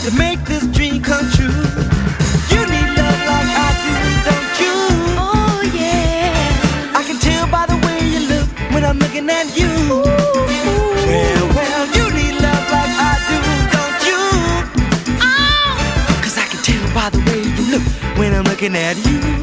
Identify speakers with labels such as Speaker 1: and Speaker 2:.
Speaker 1: to make this dream come true. You need love like I do, don't you?
Speaker 2: Oh yeah.
Speaker 1: I can tell by the way you look when I'm looking at you. Well, you need love like I do, don't you?
Speaker 2: Oh.
Speaker 1: 'Cause I can tell by the way you look when I'm looking at you.